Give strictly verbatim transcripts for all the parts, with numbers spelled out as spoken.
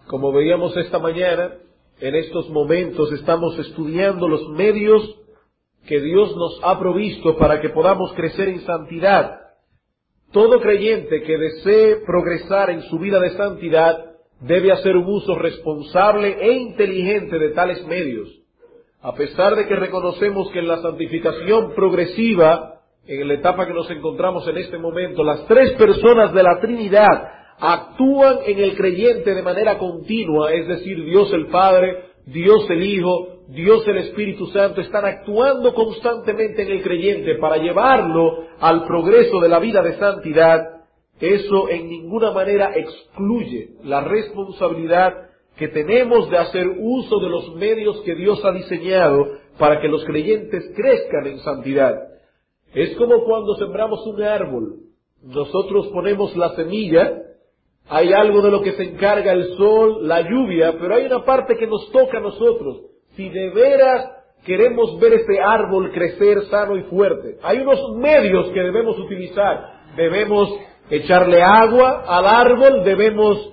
Como veíamos esta mañana, en estos momentos estamos estudiando los medios que Dios nos ha provisto para que podamos crecer en santidad. Todo creyente que desee progresar en su vida de santidad debe hacer un uso responsable e inteligente de tales medios. A pesar de que reconocemos que en la santificación progresiva, en la etapa que nos encontramos en este momento, las tres personas de la Trinidad actúan en el creyente de manera continua, es decir, Dios el Padre, Dios el Hijo, Dios el Espíritu Santo, están actuando constantemente en el creyente para llevarlo al progreso de la vida de santidad. Eso en ninguna manera excluye la responsabilidad que tenemos de hacer uso de los medios que Dios ha diseñado para que los creyentes crezcan en santidad. Es como cuando sembramos un árbol. Nosotros ponemos la semilla, hay algo de lo que se encarga el sol, la lluvia, pero hay una parte que nos toca a nosotros. Si de veras queremos ver ese árbol crecer sano y fuerte, hay unos medios que debemos utilizar. Debemos echarle agua al árbol, debemos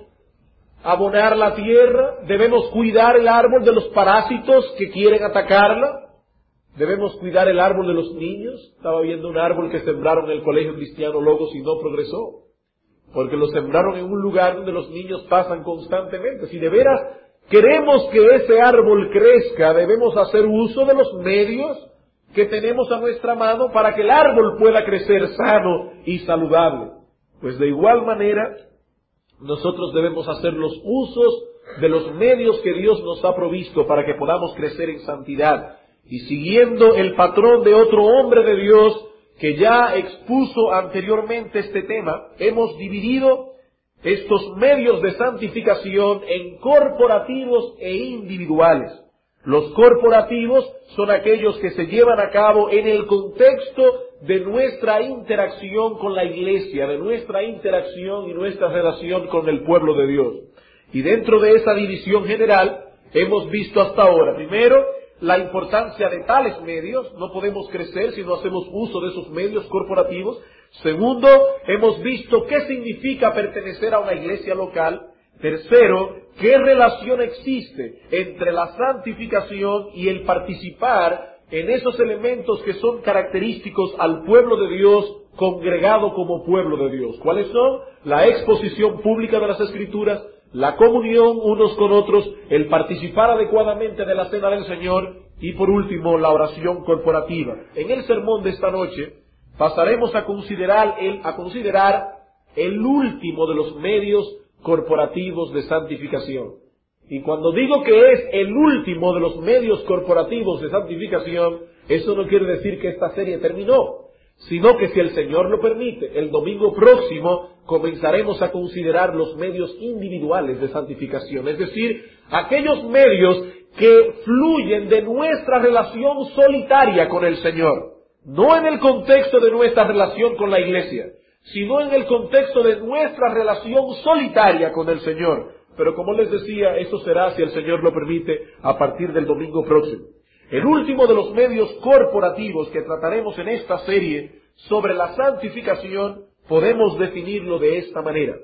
abonar la tierra, debemos cuidar el árbol de los parásitos que quieren atacarla, debemos cuidar el árbol de los niños. Estaba viendo un árbol que sembraron en el Colegio Cristiano Logos y no progresó, porque lo sembraron en un lugar donde los niños pasan constantemente. Si de veras queremos que ese árbol crezca, debemos hacer uso de los medios que tenemos a nuestra mano para que el árbol pueda crecer sano y saludable. Pues de igual manera, nosotros debemos hacer los usos de los medios que Dios nos ha provisto para que podamos crecer en santidad. Y siguiendo el patrón de otro hombre de Dios que ya expuso anteriormente este tema, hemos dividido estos medios de santificación en corporativos e individuales. Los corporativos son aquellos que se llevan a cabo en el contexto de nuestra interacción con la iglesia, de nuestra interacción y nuestra relación con el pueblo de Dios. Y dentro de esa división general hemos visto hasta ahora, primero, la importancia de tales medios. No podemos crecer si no hacemos uso de esos medios corporativos. Segundo, hemos visto qué significa pertenecer a una iglesia local. Tercero, qué relación existe entre la santificación y el participar en esos elementos que son característicos al pueblo de Dios congregado como pueblo de Dios. ¿Cuáles son? La exposición pública de las Escrituras, la comunión unos con otros, el participar adecuadamente de la cena del Señor y por último la oración corporativa. En el sermón de esta noche pasaremos a considerar el, a considerar el último de los medios corporativos de santificación. Y cuando digo que es el último de los medios corporativos de santificación, eso no quiere decir que esta serie terminó, sino que si el Señor lo permite, el domingo próximo comenzaremos a considerar los medios individuales de santificación, es decir, aquellos medios que fluyen de nuestra relación solitaria con el Señor, no en el contexto de nuestra relación con la iglesia, sino en el contexto de nuestra relación solitaria con el Señor. Pero como les decía, eso será, si el Señor lo permite, a partir del domingo próximo. El último de los medios corporativos que trataremos en esta serie sobre la santificación, podemos definirlo de esta manera: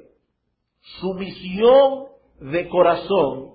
sumisión de corazón,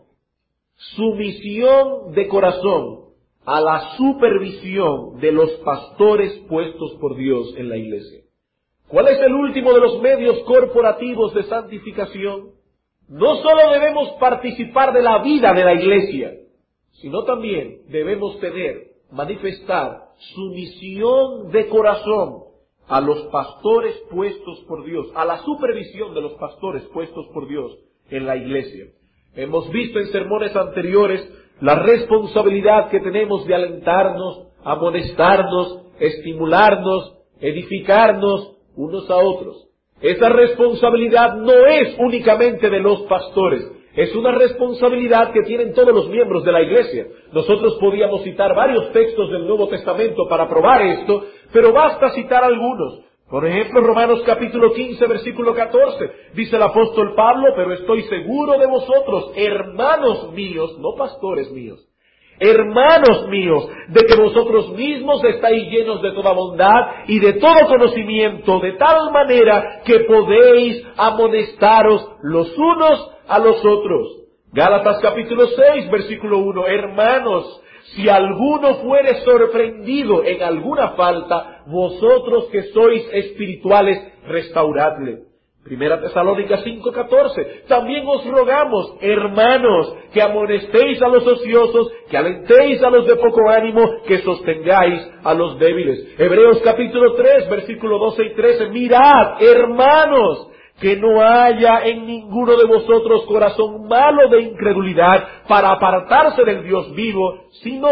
sumisión de corazón a la supervisión de los pastores puestos por Dios en la iglesia. ¿Cuál es el último de los medios corporativos de santificación? No solo debemos participar de la vida de la iglesia, sino también debemos tener, manifestar sumisión de corazón a los pastores puestos por Dios, a la supervisión de los pastores puestos por Dios en la iglesia. Hemos visto en sermones anteriores la responsabilidad que tenemos de alentarnos, amonestarnos, estimularnos, edificarnos unos a otros. Esa responsabilidad no es únicamente de los pastores, es una responsabilidad que tienen todos los miembros de la iglesia. Nosotros podíamos citar varios textos del Nuevo Testamento para probar esto, pero basta citar algunos. Por ejemplo, Romanos capítulo quince, versículo catorce, dice el apóstol Pablo: pero estoy seguro de vosotros, hermanos míos, no pastores míos, hermanos míos, de que vosotros mismos estáis llenos de toda bondad y de todo conocimiento, de tal manera que podéis amonestaros los unos a los otros. Gálatas capítulo seis, versículo uno. Hermanos, si alguno fuere sorprendido en alguna falta, vosotros que sois espirituales, restauradle. Primera Tesalónicas cinco, catorce. También os rogamos, hermanos, que amonestéis a los ociosos, que alentéis a los de poco ánimo, que sostengáis a los débiles. Hebreos capítulo tres, versículo doce y trece. Mirad, hermanos, que no haya en ninguno de vosotros corazón malo de incredulidad para apartarse del Dios vivo, sino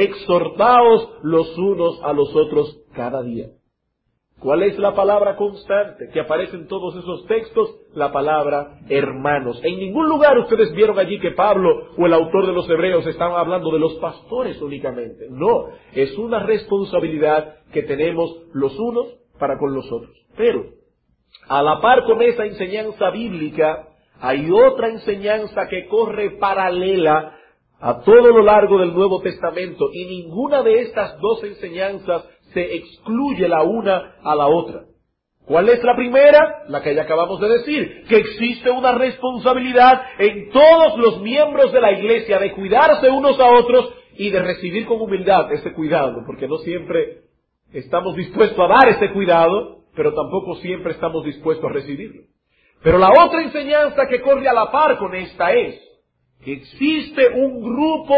exhortaos los unos a los otros cada día. ¿Cuál es la palabra constante que aparece en todos esos textos? La palabra hermanos. En ningún lugar ustedes vieron allí que Pablo o el autor de los Hebreos estaban hablando de los pastores únicamente. No, es una responsabilidad que tenemos los unos para con los otros. Pero, a la par con esa enseñanza bíblica, hay otra enseñanza que corre paralela a todo lo largo del Nuevo Testamento, y ninguna de estas dos enseñanzas se excluye la una a la otra. ¿Cuál es la primera? La que ya acabamos de decir, que existe una responsabilidad en todos los miembros de la iglesia de cuidarse unos a otros y de recibir con humildad ese cuidado, porque no siempre estamos dispuestos a dar ese cuidado, pero tampoco siempre estamos dispuestos a recibirlo. Pero la otra enseñanza que corre a la par con esta es que existe un grupo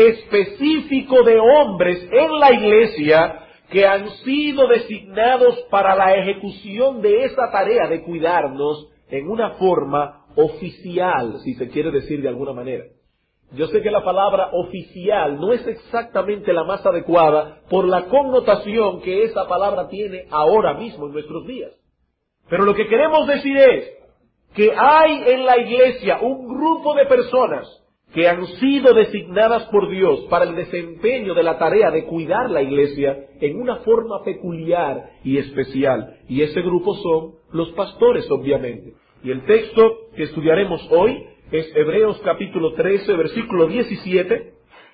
específico de hombres en la iglesia que han sido designados para la ejecución de esa tarea de cuidarnos en una forma oficial, si se quiere decir de alguna manera. Yo sé que la palabra oficial no es exactamente la más adecuada por la connotación que esa palabra tiene ahora mismo en nuestros días. Pero lo que queremos decir es que hay en la iglesia un grupo de personas que han sido designadas por Dios para el desempeño de la tarea de cuidar la iglesia en una forma peculiar y especial. Y ese grupo son los pastores, obviamente. Y el texto que estudiaremos hoy es Hebreos capítulo trece, versículo diecisiete.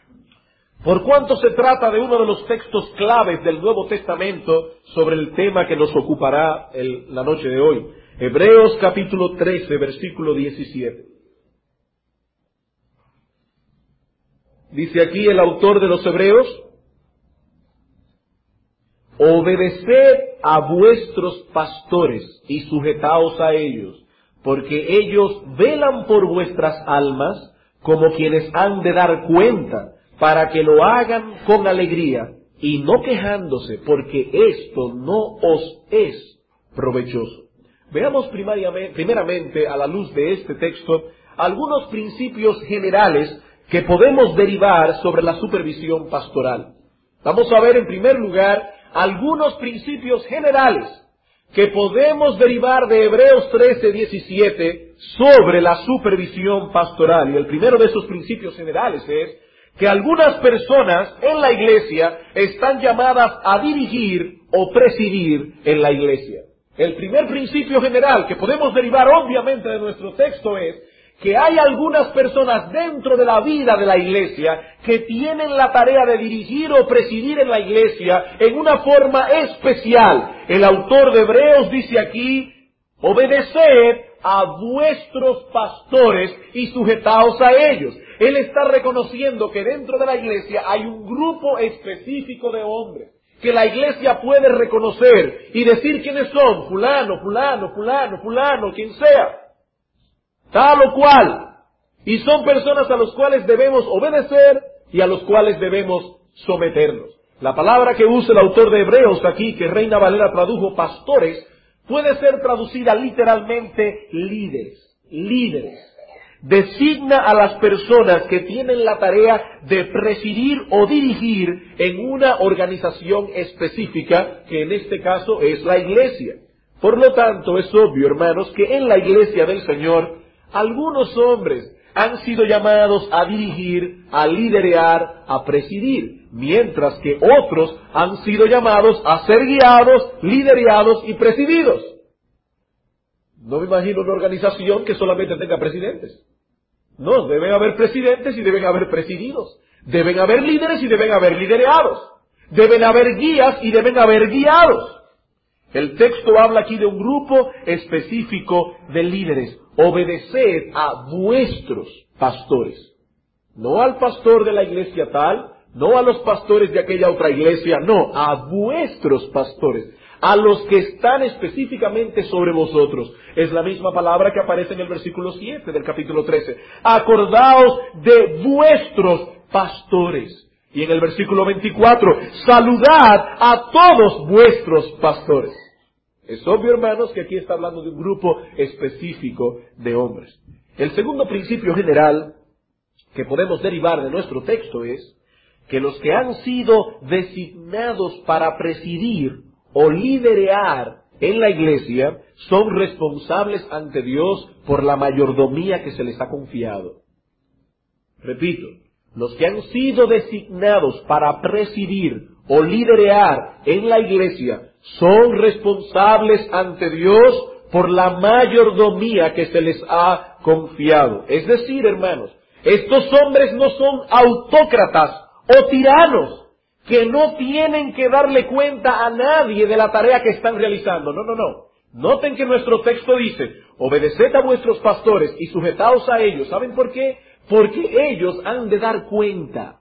Por cuanto se trata de uno de los textos claves del Nuevo Testamento sobre el tema que nos ocupará el, la noche de hoy. Hebreos capítulo trece, versículo diecisiete. Dice aquí el autor de los Hebreos: obedeced a vuestros pastores y sujetaos a ellos, porque ellos velan por vuestras almas como quienes han de dar cuenta, para que lo hagan con alegría y no quejándose, porque esto no os es provechoso. Veamos primeramente, a la luz de este texto, algunos principios generales que podemos derivar sobre la supervisión pastoral. Vamos a ver en primer lugar algunos principios generales que podemos derivar de Hebreos trece, diecisiete sobre la supervisión pastoral. Y el primero de esos principios generales es que algunas personas en la iglesia están llamadas a dirigir o presidir en la iglesia. El primer principio general que podemos derivar obviamente de nuestro texto es que hay algunas personas dentro de la vida de la iglesia que tienen la tarea de dirigir o presidir en la iglesia en una forma especial. El autor de Hebreos dice aquí: obedeced a vuestros pastores y sujetaos a ellos. Él está reconociendo que dentro de la iglesia hay un grupo específico de hombres que la iglesia puede reconocer y decir quiénes son: fulano, fulano, fulano, fulano, quien sea, tal o cual. Y son personas a los cuales debemos obedecer y a los cuales debemos someternos. La palabra que usa el autor de Hebreos aquí, que Reina Valera tradujo pastores, puede ser traducida literalmente líderes. Líderes. Designa a las personas que tienen la tarea de presidir o dirigir en una organización específica, que en este caso es la iglesia. Por lo tanto, es obvio, hermanos, que en la iglesia del Señor algunos hombres han sido llamados a dirigir, a liderear, a presidir, mientras que otros han sido llamados a ser guiados, lidereados y presididos. No me imagino una organización que solamente tenga presidentes. No, deben haber presidentes y deben haber presididos. Deben haber líderes y deben haber lidereados. Deben haber guías y deben haber guiados. El texto habla aquí de un grupo específico de líderes, obedeced a vuestros pastores. No al pastor de la iglesia tal, no a los pastores de aquella otra iglesia, no, a vuestros pastores, a los que están específicamente sobre vosotros. Es la misma palabra que aparece en el versículo siete del capítulo trece. Acordaos de vuestros pastores. Y en el versículo veinticuatro, saludad a todos vuestros pastores. Es obvio, hermanos, que aquí está hablando de un grupo específico de hombres. El segundo principio general que podemos derivar de nuestro texto es que los que han sido designados para presidir o liderear en la iglesia son responsables ante Dios por la mayordomía que se les ha confiado. Repito, los que han sido designados para presidir o liderear en la iglesia son responsables ante Dios por la mayordomía que se les ha confiado. Es decir, hermanos, estos hombres no son autócratas o tiranos que no tienen que darle cuenta a nadie de la tarea que están realizando. No, no, no. Noten que nuestro texto dice, obedeced a vuestros pastores y sujetaos a ellos. ¿Saben por qué? Porque ellos han de dar cuenta.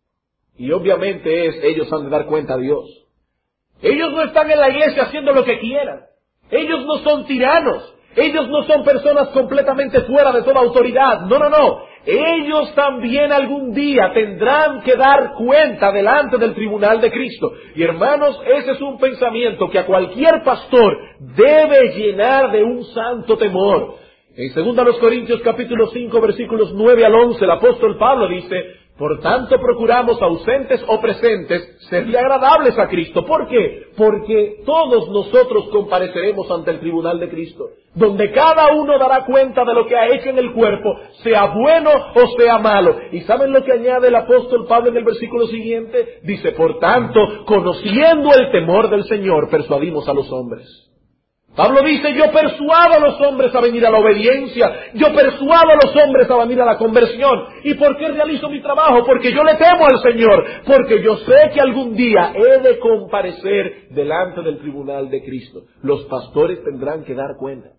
Y obviamente es, ellos han de dar cuenta a Dios. Ellos no están en la iglesia haciendo lo que quieran. Ellos no son tiranos. Ellos no son personas completamente fuera de toda autoridad. No, no, no. Ellos también algún día tendrán que dar cuenta delante del tribunal de Cristo. Y hermanos, ese es un pensamiento que a cualquier pastor debe llenar de un santo temor. En segunda los Corintios capítulo cinco versículos nueve al once, el apóstol Pablo dice, por tanto procuramos ausentes o presentes serle agradables a Cristo. ¿Por qué? Porque todos nosotros compareceremos ante el tribunal de Cristo, donde cada uno dará cuenta de lo que ha hecho en el cuerpo, sea bueno o sea malo. ¿Y saben lo que añade el apóstol Pablo en el versículo siguiente? Dice, por tanto, conociendo el temor del Señor, persuadimos a los hombres. Pablo dice, yo persuado a los hombres a venir a la obediencia, yo persuado a los hombres a venir a la conversión. ¿Y por qué realizo mi trabajo? Porque yo le temo al Señor, porque yo sé que algún día he de comparecer delante del tribunal de Cristo. Los pastores tendrán que dar cuenta.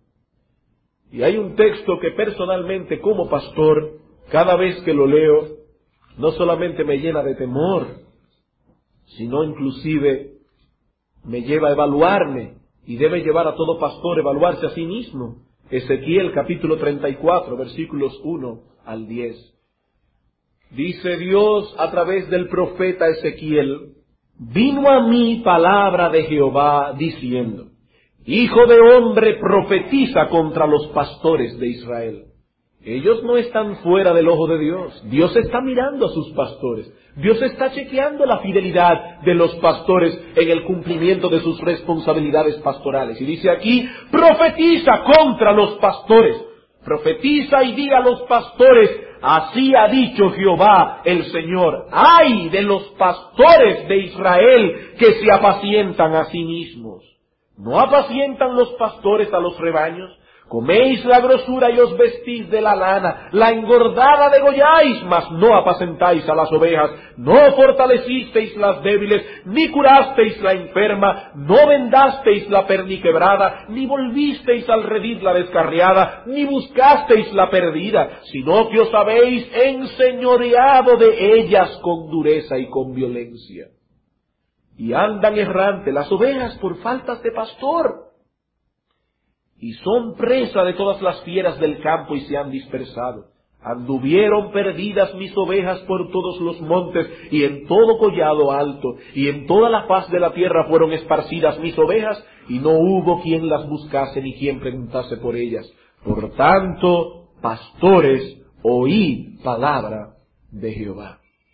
Y hay un texto que personalmente como pastor, cada vez que lo leo, no solamente me llena de temor, sino inclusive me lleva a evaluarme. Y debe llevar a todo pastor a evaluarse a sí mismo. Ezequiel capítulo treinta y cuatro, versículos uno al diez. Dice Dios a través del profeta Ezequiel, vino a mí palabra de Jehová diciendo, hijo de hombre, profetiza contra los pastores de Israel. Ellos no están fuera del ojo de Dios. Dios está mirando a sus pastores. Dios está chequeando la fidelidad de los pastores en el cumplimiento de sus responsabilidades pastorales. Y dice aquí, profetiza contra los pastores. Profetiza y diga a los pastores, así ha dicho Jehová el Señor. ¡Ay de los pastores de Israel que se apacientan a sí mismos! ¿No apacientan los pastores a los rebaños? Coméis la grosura y os vestís de la lana, la engordada degolláis, mas no apacentáis a las ovejas, no fortalecisteis las débiles, ni curasteis la enferma, no vendasteis la perniquebrada, ni volvisteis al redil la descarriada, ni buscasteis la perdida, sino que os habéis enseñoreado de ellas con dureza y con violencia. Y andan errante las ovejas por faltas de pastor. Y son presa de todas las fieras del campo y se han dispersado. Anduvieron perdidas mis ovejas por todos los montes y en todo collado alto, y en toda la faz de la tierra fueron esparcidas mis ovejas, y no hubo quien las buscase ni quien preguntase por ellas. Por tanto, pastores, oíd palabra de Jehová.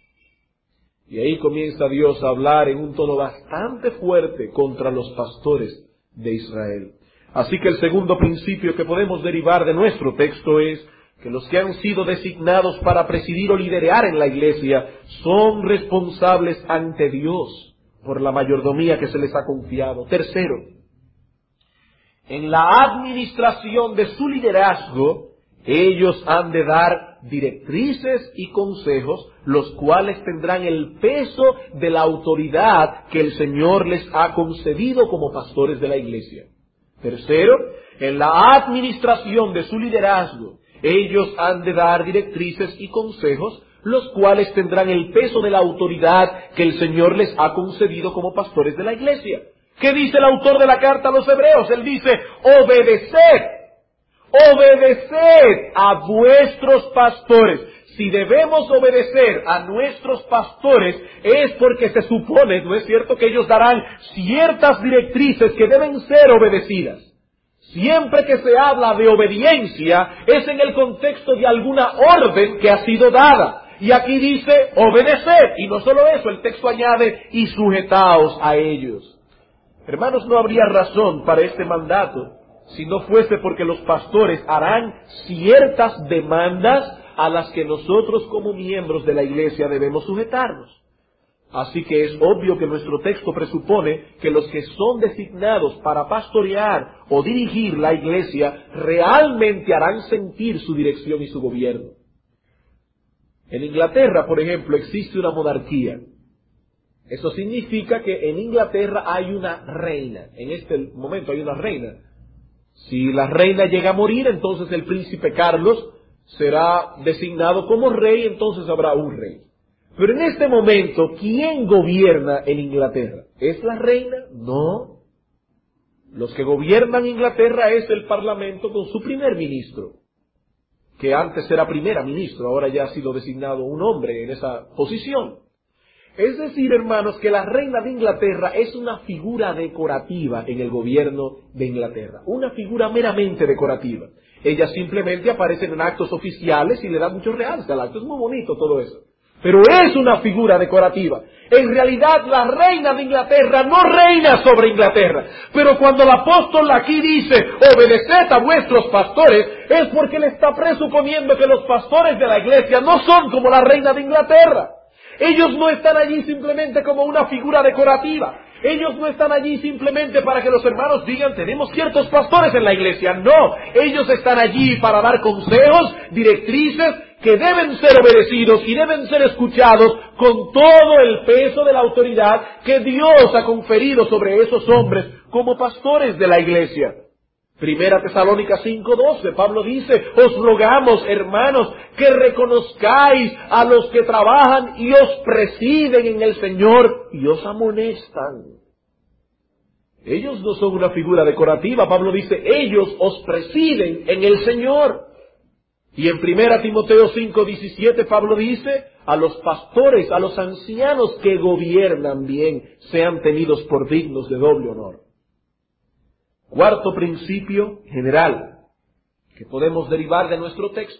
Y ahí comienza Dios a hablar en un tono bastante fuerte contra los pastores de Israel. Así que el segundo principio que podemos derivar de nuestro texto es que los que han sido designados para presidir o liderar en la iglesia son responsables ante Dios por la mayordomía que se les ha confiado. Tercero, en la administración de su liderazgo, ellos han de dar directrices y consejos, los cuales tendrán el peso de la autoridad que el Señor les ha concedido como pastores de la iglesia. Tercero, en la administración de su liderazgo, ellos han de dar directrices y consejos, los cuales tendrán el peso de la autoridad que el Señor les ha concedido como pastores de la iglesia. ¿Qué dice el autor de la carta a los Hebreos? Él dice, obedeced, obedeced a vuestros pastores. Si debemos obedecer a nuestros pastores es porque se supone, ¿no es cierto?, que ellos darán ciertas directrices que deben ser obedecidas. Siempre que se habla de obediencia es en el contexto de alguna orden que ha sido dada. Y aquí dice obedecer, y no solo eso, el texto añade y sujetaos a ellos. Hermanos, no habría razón para este mandato si no fuese porque los pastores harán ciertas demandas a las que nosotros como miembros de la iglesia debemos sujetarnos. Así que es obvio que nuestro texto presupone que los que son designados para pastorear o dirigir la iglesia realmente harán sentir su dirección y su gobierno. En Inglaterra, por ejemplo, existe una monarquía. Eso significa que en Inglaterra hay una reina. En este momento hay una reina. Si la reina llega a morir, entonces el príncipe Carlos será designado como rey, entonces habrá un rey. Pero en este momento, ¿quién gobierna en Inglaterra? ¿Es la reina? No. Los que gobiernan Inglaterra es el Parlamento con su primer ministro, que antes era primera ministro, ahora ya ha sido designado un hombre en esa posición. Es decir, hermanos, que la reina de Inglaterra es una figura decorativa en el gobierno de Inglaterra, una figura meramente decorativa. Ella simplemente aparece en actos oficiales y le da mucho realce al acto. Es muy bonito todo eso. Pero es una figura decorativa. En realidad la reina de Inglaterra no reina sobre Inglaterra. Pero cuando el apóstol aquí dice, obedeced a vuestros pastores, es porque le está presuponiendo que los pastores de la iglesia no son como la reina de Inglaterra. Ellos no están allí simplemente como una figura decorativa. Ellos no están allí simplemente para que los hermanos digan, tenemos ciertos pastores en la iglesia. No, ellos están allí para dar consejos, directrices, que deben ser obedecidos y deben ser escuchados con todo el peso de la autoridad que Dios ha conferido sobre esos hombres como pastores de la iglesia. Primera Tesalónica cinco doce, Pablo dice, os rogamos, hermanos, que reconozcáis a los que trabajan y os presiden en el Señor y os amonestan. Ellos no son una figura decorativa, Pablo dice, ellos os presiden en el Señor. Y en Primera Timoteo cinco diecisiete, Pablo dice, a los pastores, a los ancianos que gobiernan bien, sean tenidos por dignos de doble honor. Cuarto principio general que podemos derivar de nuestro texto.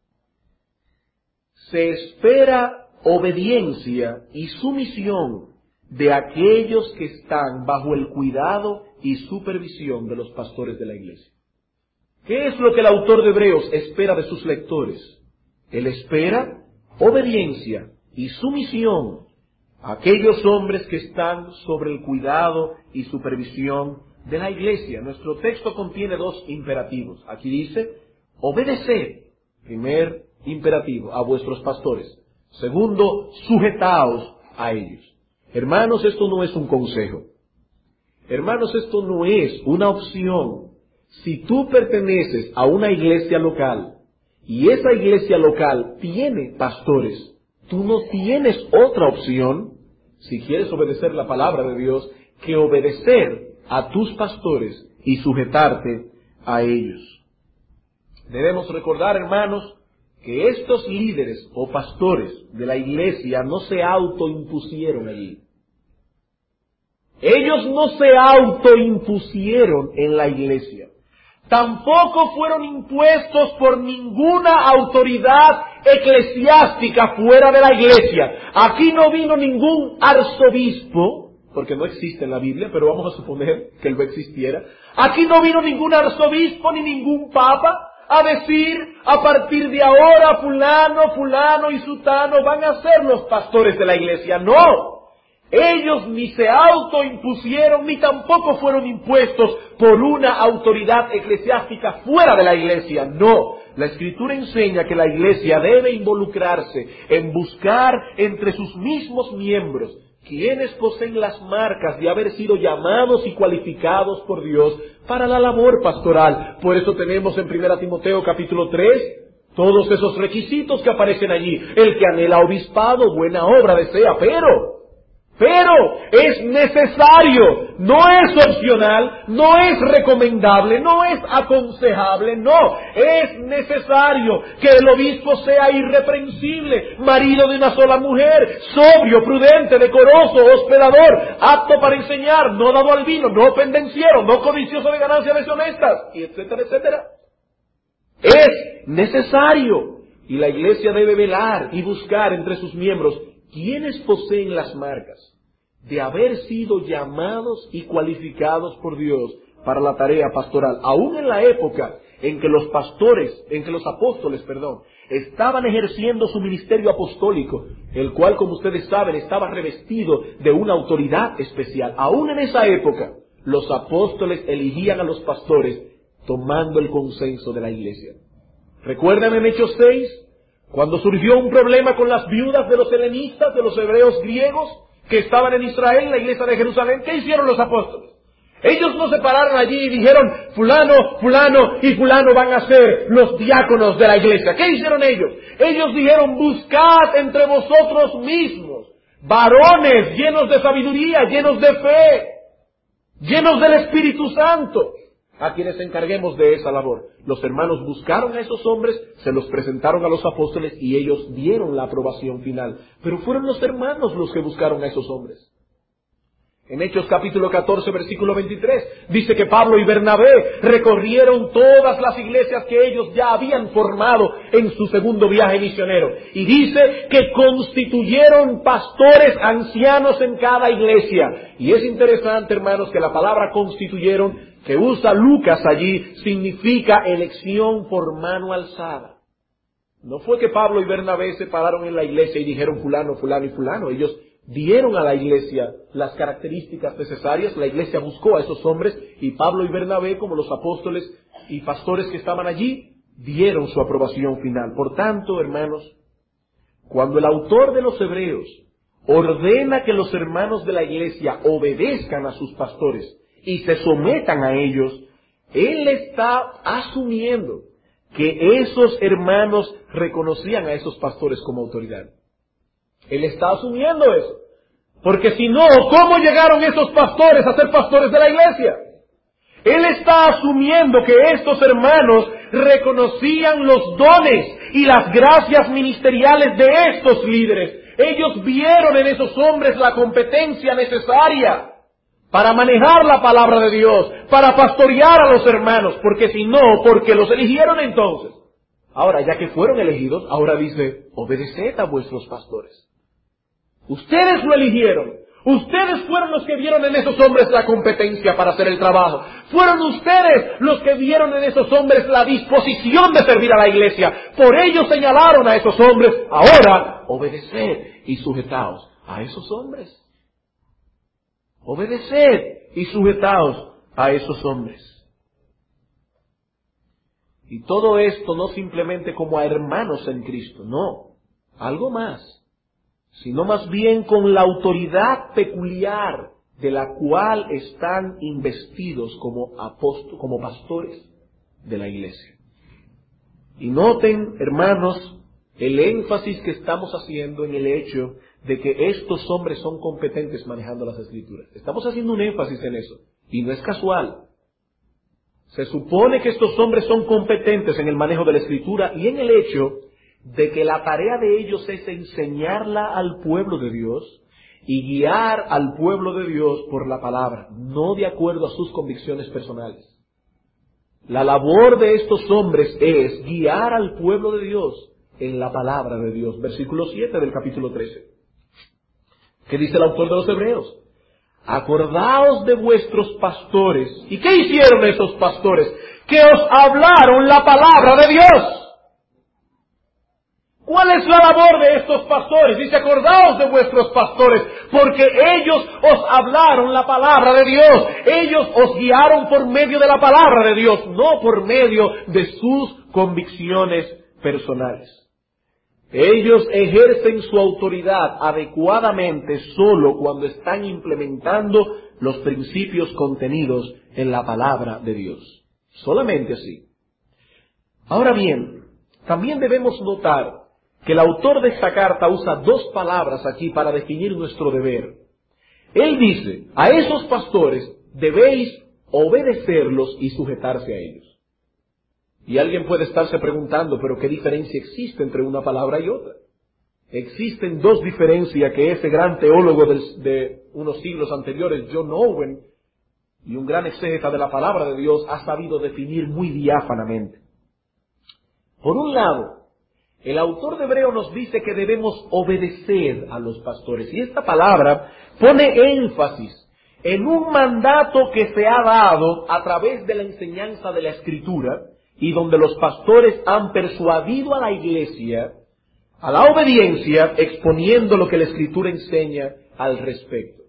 Se espera obediencia y sumisión de aquellos que están bajo el cuidado y supervisión de los pastores de la iglesia. ¿Qué es lo que el autor de Hebreos espera de sus lectores? Él espera obediencia y sumisión a aquellos hombres que están sobre el cuidado y supervisión de la iglesia. Nuestro texto contiene dos imperativos. Aquí dice, obedeced, primer imperativo, a vuestros pastores. Segundo, sujetaos a ellos. Hermanos, esto no es un consejo. Hermanos, esto no es una opción. Si tú perteneces a una iglesia local y esa iglesia local tiene pastores, tú no tienes otra opción, si quieres obedecer la palabra de Dios, que obedecer a tus pastores y sujetarte a ellos. Debemos recordar, hermanos, que estos líderes o pastores de la iglesia no se autoimpusieron allí. Ellos no se autoimpusieron en la iglesia. Tampoco fueron impuestos por ninguna autoridad eclesiástica fuera de la iglesia. Aquí no vino ningún arzobispo, porque no existe en la Biblia, pero vamos a suponer que él no existiera. Aquí no vino ningún arzobispo ni ningún papa a decir, a partir de ahora fulano, fulano y sutano van a ser los pastores de la iglesia. No. Ellos ni se autoimpusieron, ni tampoco fueron impuestos por una autoridad eclesiástica fuera de la iglesia. No, la Escritura enseña que la iglesia debe involucrarse en buscar entre sus mismos miembros quienes poseen las marcas de haber sido llamados y cualificados por Dios para la labor pastoral. Por eso tenemos en primera Timoteo capítulo tres todos esos requisitos que aparecen allí. El que anhela obispado, buena obra desea, pero... Pero es necesario, no es opcional, no es recomendable, no es aconsejable, no, es necesario que el obispo sea irreprensible, marido de una sola mujer, sobrio, prudente, decoroso, hospedador, apto para enseñar, no dado al vino, no pendenciero, no codicioso de ganancias deshonestas, y etcétera, etcétera. Es necesario, y la iglesia debe velar y buscar entre sus miembros quienes poseen las marcas de haber sido llamados y cualificados por Dios para la tarea pastoral, aún en la época en que los pastores, en que los apóstoles, perdón, estaban ejerciendo su ministerio apostólico, el cual, como ustedes saben, estaba revestido de una autoridad especial. Aún en esa época, los apóstoles elegían a los pastores tomando el consenso de la iglesia. ¿Recuerdan en Hechos seis? Cuando surgió un problema con las viudas de los helenistas, de los hebreos griegos, que estaban en Israel, en la iglesia de Jerusalén, ¿qué hicieron los apóstoles? Ellos no se pararon allí y dijeron, fulano, fulano y fulano van a ser los diáconos de la iglesia. ¿Qué hicieron ellos? Ellos dijeron, buscad entre vosotros mismos varones llenos de sabiduría, llenos de fe, llenos del Espíritu Santo, a quienes encarguemos de esa labor. Los hermanos buscaron a esos hombres, se los presentaron a los apóstoles y ellos dieron la aprobación final. Pero fueron los hermanos los que buscaron a esos hombres. En Hechos capítulo catorce, versículo veintitrés, dice que Pablo y Bernabé recorrieron todas las iglesias que ellos ya habían formado en su segundo viaje misionero. Y dice que constituyeron pastores ancianos en cada iglesia. Y es interesante, hermanos, que la palabra constituyeron, que usa Lucas allí, significa elección por mano alzada. No fue que Pablo y Bernabé se pararon en la iglesia y dijeron fulano, fulano y fulano. Ellos dieron a la iglesia las características necesarias, la iglesia buscó a esos hombres y Pablo y Bernabé, como los apóstoles y pastores que estaban allí, dieron su aprobación final. Por tanto, hermanos, cuando el autor de los Hebreos ordena que los hermanos de la iglesia obedezcan a sus pastores y se sometan a ellos, él está asumiendo que esos hermanos reconocían a esos pastores como autoridad. Él está asumiendo eso. Porque si no, ¿cómo llegaron esos pastores a ser pastores de la iglesia? Él está asumiendo que estos hermanos reconocían los dones y las gracias ministeriales de estos líderes. Ellos vieron en esos hombres la competencia necesaria para manejar la palabra de Dios, para pastorear a los hermanos, porque si no, porque los eligieron entonces. Ahora, ya que fueron elegidos, ahora dice, obedeced a vuestros pastores. Ustedes lo eligieron. Ustedes fueron los que vieron en esos hombres la competencia para hacer el trabajo. Fueron ustedes los que vieron en esos hombres la disposición de servir a la iglesia. Por ello señalaron a esos hombres. Ahora, obedeced y sujetaos a esos hombres. Obedeced y sujetaos a esos hombres. Y todo esto no simplemente como a hermanos en Cristo, no, algo más, sino más bien con la autoridad peculiar de la cual están investidos como apóstoles, como pastores de la iglesia. Y noten, hermanos, el énfasis que estamos haciendo en el hecho de que estos hombres son competentes manejando las Escrituras. Estamos haciendo un énfasis en eso, y no es casual. Se supone que estos hombres son competentes en el manejo de la Escritura y en el hecho de que la tarea de ellos es enseñarla al pueblo de Dios y guiar al pueblo de Dios por la palabra, no de acuerdo a sus convicciones personales. La labor de estos hombres es guiar al pueblo de Dios en la palabra de Dios. Versículo siete del capítulo trece. ¿Qué dice el autor de los Hebreos? Acordaos de vuestros pastores. ¿Y qué hicieron esos pastores? Que os hablaron la palabra de Dios. ¿Cuál es la labor de estos pastores? Dice, acordaos de vuestros pastores, porque ellos os hablaron la palabra de Dios. Ellos os guiaron por medio de la palabra de Dios, no por medio de sus convicciones personales. Ellos ejercen su autoridad adecuadamente solo cuando están implementando los principios contenidos en la palabra de Dios. Solamente así. Ahora bien, también debemos notar que el autor de esta carta usa dos palabras aquí para definir nuestro deber. Él dice, a esos pastores debéis obedecerlos y sujetarse a ellos. Y alguien puede estarse preguntando, pero ¿qué diferencia existe entre una palabra y otra? Existen dos diferencias que ese gran teólogo de, de unos siglos anteriores, John Owen, y un gran exégeta de la palabra de Dios, ha sabido definir muy diáfanamente. Por un lado, el autor de Hebreo nos dice que debemos obedecer a los pastores. Y esta palabra pone énfasis en un mandato que se ha dado a través de la enseñanza de la Escritura y donde los pastores han persuadido a la iglesia a la obediencia exponiendo lo que la Escritura enseña al respecto.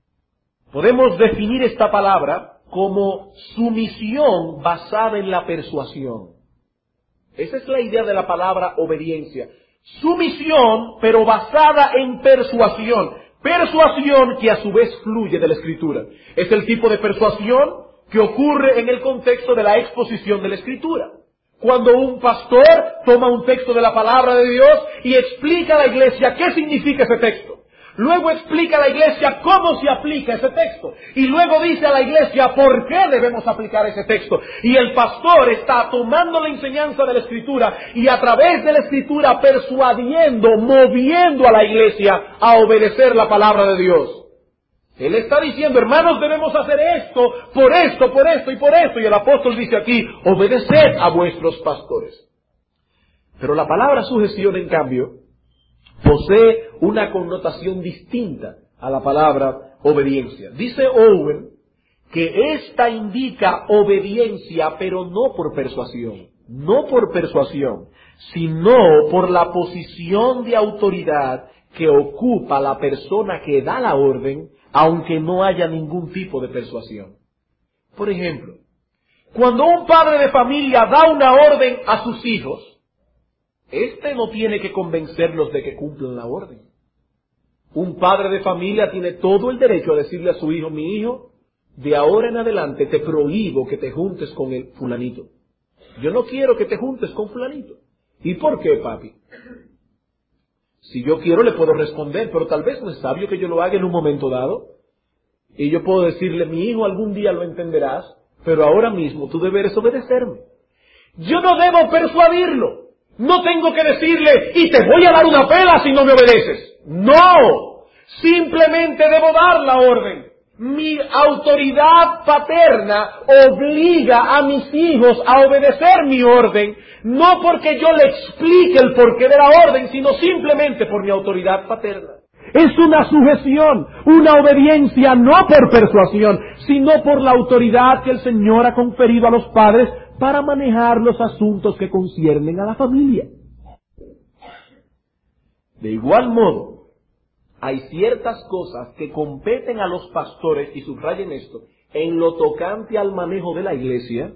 Podemos definir esta palabra como sumisión basada en la persuasión. Esa es la idea de la palabra obediencia. Sumisión, pero basada en persuasión. Persuasión que a su vez fluye de la Escritura. Es el tipo de persuasión que ocurre en el contexto de la exposición de la Escritura. Cuando un pastor toma un texto de la palabra de Dios y explica a la iglesia qué significa ese texto. Luego explica a la iglesia cómo se aplica ese texto. Y luego dice a la iglesia por qué debemos aplicar ese texto. Y el pastor está tomando la enseñanza de la Escritura y a través de la Escritura persuadiendo, moviendo a la iglesia a obedecer la palabra de Dios. Él está diciendo, hermanos, debemos hacer esto, por esto, por esto y por esto. Y el apóstol dice aquí, obedeced a vuestros pastores. Pero la palabra sujeción, en cambio, posee una connotación distinta a la palabra obediencia. Dice Owen que esta indica obediencia, pero no por persuasión, no por persuasión, sino por la posición de autoridad que ocupa la persona que da la orden, aunque no haya ningún tipo de persuasión. Por ejemplo, cuando un padre de familia da una orden a sus hijos, este no tiene que convencerlos de que cumplan la orden. Un padre de familia tiene todo el derecho a decirle a su hijo, mi hijo, de ahora en adelante te prohíbo que te juntes con el fulanito. Yo no quiero que te juntes con fulanito. ¿Y por qué, papi? Si yo quiero le puedo responder, pero tal vez no es sabio que yo lo haga en un momento dado. Y yo puedo decirle, mi hijo, algún día lo entenderás, pero ahora mismo tú deberes obedecerme. Yo no debo persuadirlo. No tengo que decirle, y te voy a dar una pela si no me obedeces. No, simplemente debo dar la orden. Mi autoridad paterna obliga a mis hijos a obedecer mi orden, no porque yo le explique el porqué de la orden, sino simplemente por mi autoridad paterna. Es una sujeción, una obediencia no por persuasión, sino por la autoridad que el Señor ha conferido a los padres para manejar los asuntos que conciernen a la familia. De igual modo, hay ciertas cosas que competen a los pastores, y subrayen esto, en lo tocante al manejo de la iglesia,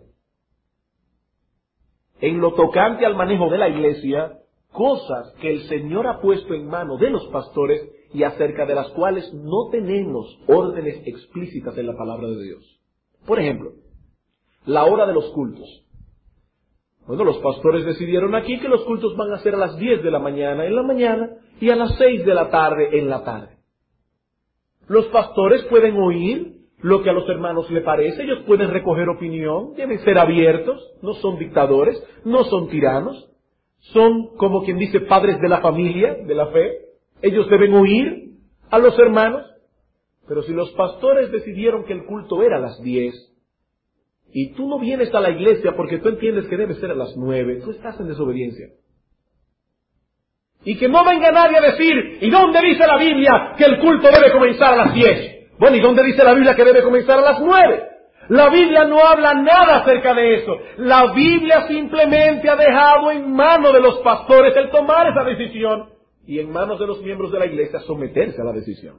en lo tocante al manejo de la iglesia, cosas que el Señor ha puesto en manos de los pastores y acerca de las cuales no tenemos órdenes explícitas en la palabra de Dios. Por ejemplo, la hora de los cultos. Bueno, los pastores decidieron aquí que los cultos van a ser a las diez de la mañana en la mañana y a las seis de la tarde en la tarde. Los pastores pueden oír lo que a los hermanos les parece, ellos pueden recoger opinión, deben ser abiertos, no son dictadores, no son tiranos, son como quien dice padres de la familia, de la fe. Ellos deben oír a los hermanos, pero si los pastores decidieron que el culto era a las diez, y tú no vienes a la iglesia porque tú entiendes que debe ser a las nueve, tú estás en desobediencia. Y que no venga nadie a decir, ¿y dónde dice la Biblia que el culto debe comenzar a las diez? Bueno, ¿y dónde dice la Biblia que debe comenzar a las nueve? La Biblia no habla nada acerca de eso. La Biblia simplemente ha dejado en manos de los pastores el tomar esa decisión y en manos de los miembros de la iglesia someterse a la decisión.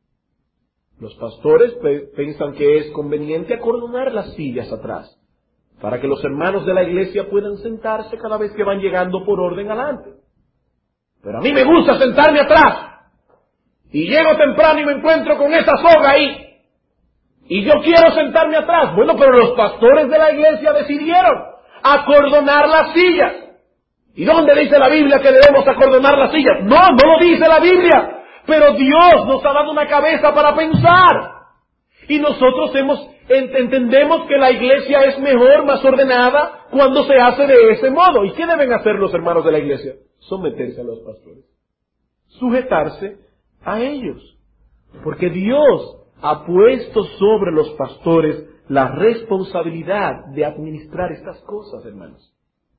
Los pastores pe- piensan que es conveniente acordonar las sillas atrás. para que los hermanos de la iglesia puedan sentarse cada vez que van llegando por orden adelante. Pero a mí me gusta sentarme atrás. Y llego temprano y me encuentro con esa soga ahí. Y yo quiero sentarme atrás. Bueno, pero los pastores de la iglesia decidieron acordonar las sillas. ¿Y dónde dice la Biblia que debemos acordonar las sillas? No, no lo dice la Biblia. Pero Dios nos ha dado una cabeza para pensar. Y nosotros hemos, entendemos que la iglesia es mejor, más ordenada, cuando se hace de ese modo. ¿Y qué deben hacer los hermanos de la iglesia? Someterse a los pastores. Sujetarse a ellos. Porque Dios ha puesto sobre los pastores la responsabilidad de administrar estas cosas, hermanos.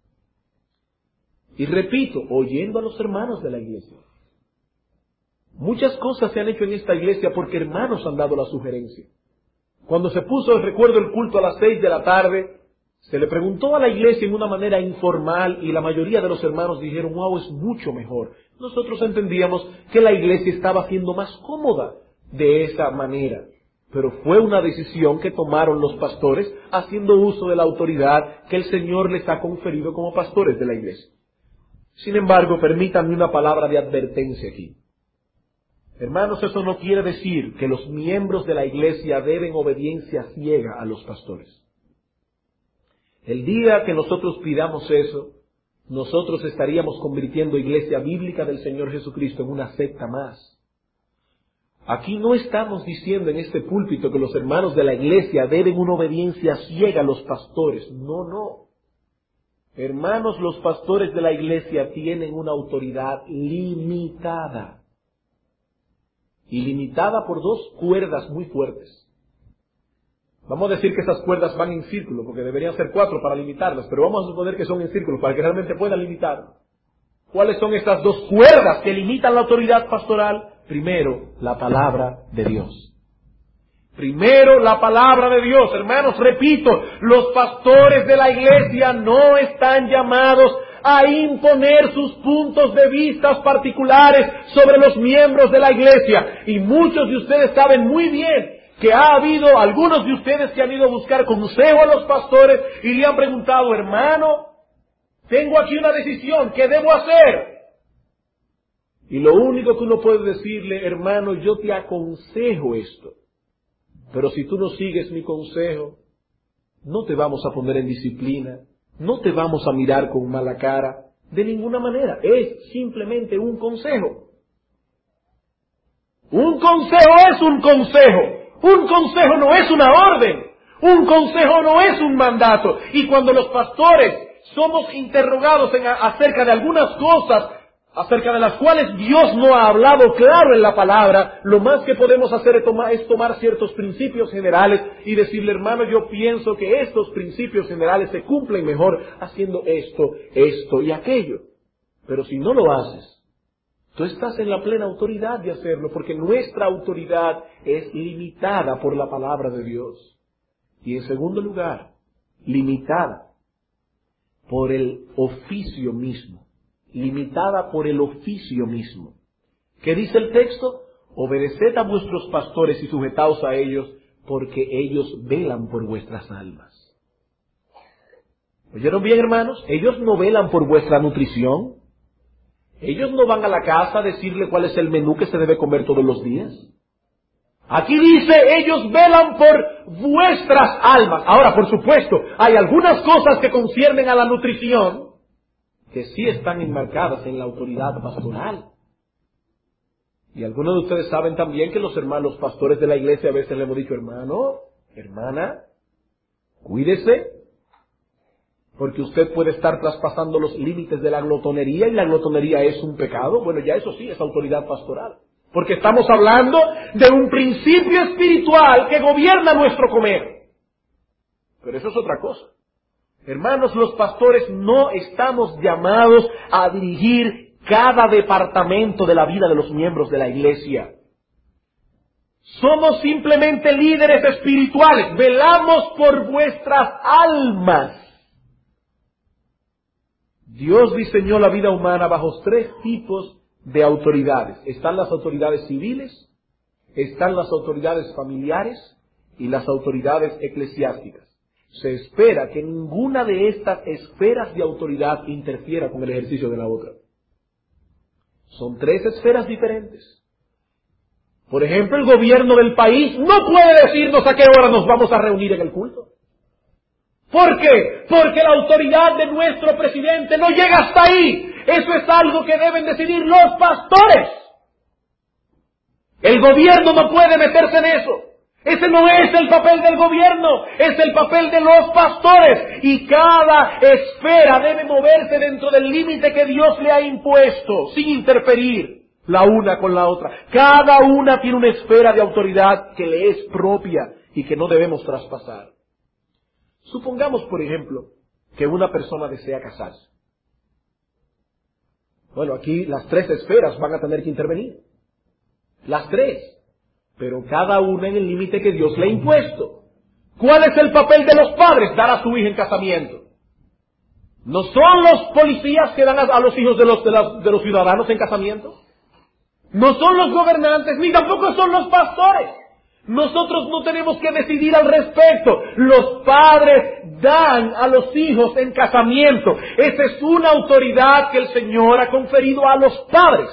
Y repito, oyendo a los hermanos de la iglesia. Muchas cosas se han hecho en esta iglesia porque hermanos han dado la sugerencia. Cuando se puso, recuerdo, el culto a las seis de la tarde, se le preguntó a la iglesia en una manera informal y la mayoría de los hermanos dijeron, wow, es mucho mejor. Nosotros entendíamos que la iglesia estaba siendo más cómoda de esa manera. Pero fue una decisión que tomaron los pastores haciendo uso de la autoridad que el Señor les ha conferido como pastores de la iglesia. Sin embargo, permítanme una palabra de advertencia aquí. Hermanos, eso no quiere decir que los miembros de la iglesia deben obediencia ciega a los pastores. El día que nosotros pidamos eso, nosotros estaríamos convirtiendo Iglesia Bíblica del Señor Jesucristo en una secta más. Aquí no estamos diciendo en este púlpito que los hermanos de la iglesia deben una obediencia ciega a los pastores. No, no. Hermanos, los pastores de la iglesia tienen una autoridad limitada. Y limitada por dos cuerdas muy fuertes. Vamos a decir que esas cuerdas van en círculo, porque deberían ser cuatro para limitarlas, pero vamos a suponer que son en círculo, para que realmente puedan limitar. ¿Cuáles son estas dos cuerdas que limitan la autoridad pastoral? Primero, la palabra de Dios. Primero, la palabra de Dios. Hermanos, repito, los pastores de la iglesia no están llamados a imponer sus puntos de vista particulares sobre los miembros de la iglesia. Y muchos de ustedes saben muy bien que ha habido algunos de ustedes que han ido a buscar consejo a los pastores y le han preguntado, hermano, tengo aquí una decisión, ¿qué debo hacer? Y lo único que uno puede decirle, hermano, yo te aconsejo esto, pero si tú no sigues mi consejo, no te vamos a poner en disciplina, no te vamos a mirar con mala cara, de ninguna manera, es simplemente un consejo. Un consejo es un consejo. Un consejo no es una orden. Un consejo no es un mandato. Y cuando los pastores somos interrogados en, acerca de algunas cosas, acerca de las cuales Dios no ha hablado claro en la palabra, lo más que podemos hacer es tomar, es tomar ciertos principios generales y decirle, hermano, yo pienso que estos principios generales se cumplen mejor haciendo esto, esto y aquello. Pero si no lo haces, tú estás en la plena autoridad de hacerlo, porque nuestra autoridad es limitada por la palabra de Dios. Y en segundo lugar, limitada por el oficio mismo. Limitada por el oficio mismo. ¿Qué dice el texto? Obedeced a vuestros pastores y sujetaos a ellos, porque ellos velan por vuestras almas. ¿Oyeron bien, hermanos? Ellos no velan por vuestra nutrición. Ellos no van a la casa a decirle cuál es el menú que se debe comer todos los días. Aquí dice, ellos velan por vuestras almas. Ahora, por supuesto, hay algunas cosas que conciernen a la nutrición que sí están enmarcadas en la autoridad pastoral. Y algunos de ustedes saben también que los hermanos pastores de la iglesia a veces le hemos dicho, hermano, hermana, cuídese, porque usted puede estar traspasando los límites de la glotonería, y la glotonería es un pecado. Bueno, ya eso sí es autoridad pastoral, porque estamos hablando de un principio espiritual que gobierna nuestro comer. Pero eso es otra cosa. Hermanos, los pastores no estamos llamados a dirigir cada departamento de la vida de los miembros de la iglesia. Somos simplemente líderes espirituales, velamos por vuestras almas. Dios diseñó la vida humana bajo tres tipos de autoridades. Están las autoridades civiles, están las autoridades familiares y las autoridades eclesiásticas. se espera que ninguna de estas esferas de autoridad interfiera con el ejercicio de la otra. Son tres esferas diferentes. Por ejemplo, el gobierno del país no puede decirnos a qué hora nos vamos a reunir en el culto. ¿Por qué? Porque la autoridad de nuestro presidente no llega hasta ahí. Eso es algo que deben decidir los pastores. El gobierno no puede meterse en eso. Ese no es el papel del gobierno, es el papel de los pastores. Y cada esfera debe moverse dentro del límite que Dios le ha impuesto, sin interferir la una con la otra. Cada una tiene una esfera de autoridad que le es propia y que no debemos traspasar. Supongamos, por ejemplo, que una persona desea casarse. Bueno, aquí las tres esferas van a tener que intervenir. Las tres. Pero cada una en el límite que Dios le ha impuesto. ¿Cuál es el papel de los padres? Dar a su hija en casamiento. ¿No son los policías que dan a, a los hijos de los, de, la, de los ciudadanos en casamiento? No son los gobernantes, ni tampoco son los pastores. Nosotros no tenemos que decidir al respecto. Los padres dan a los hijos en casamiento. Esa es una autoridad que el Señor ha conferido a los padres.